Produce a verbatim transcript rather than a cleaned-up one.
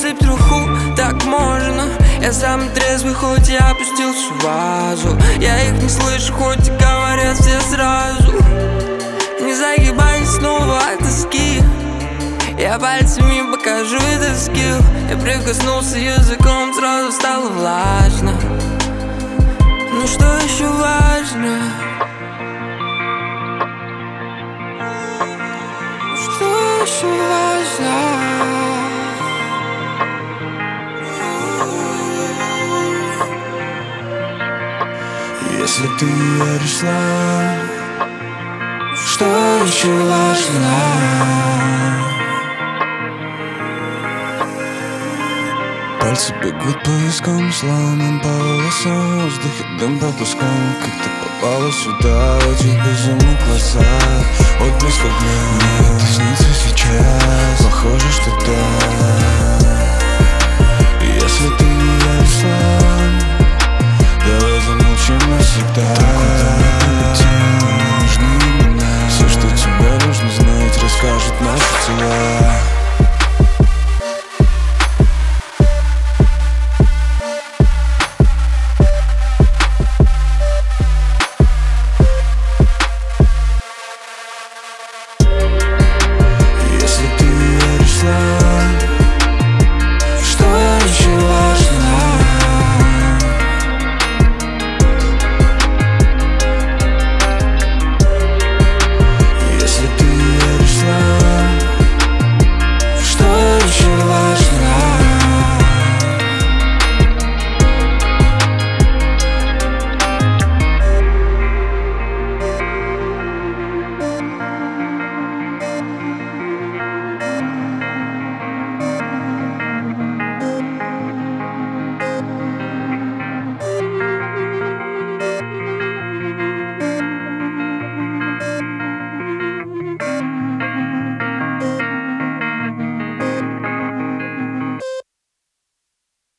Посыпь труху, так можно. Я сам трезвый, хоть я опустил всю вазу. Я их не слышу, хоть и говорят все сразу. Не загибай снова от тоски. Я пальцами покажу этот скилл. Я прикоснулся языком, сразу стало влажно. Ну что еще важно? Что еще важно? Если ты веришь в слова, что еще важно? Пальцы бегут по вискам, сломан по волосам, в воздухе дым по пускам. Как ты попала сюда, в этих безумных глазах? Отблеск огня, мне это снится сейчас. Похоже, что да.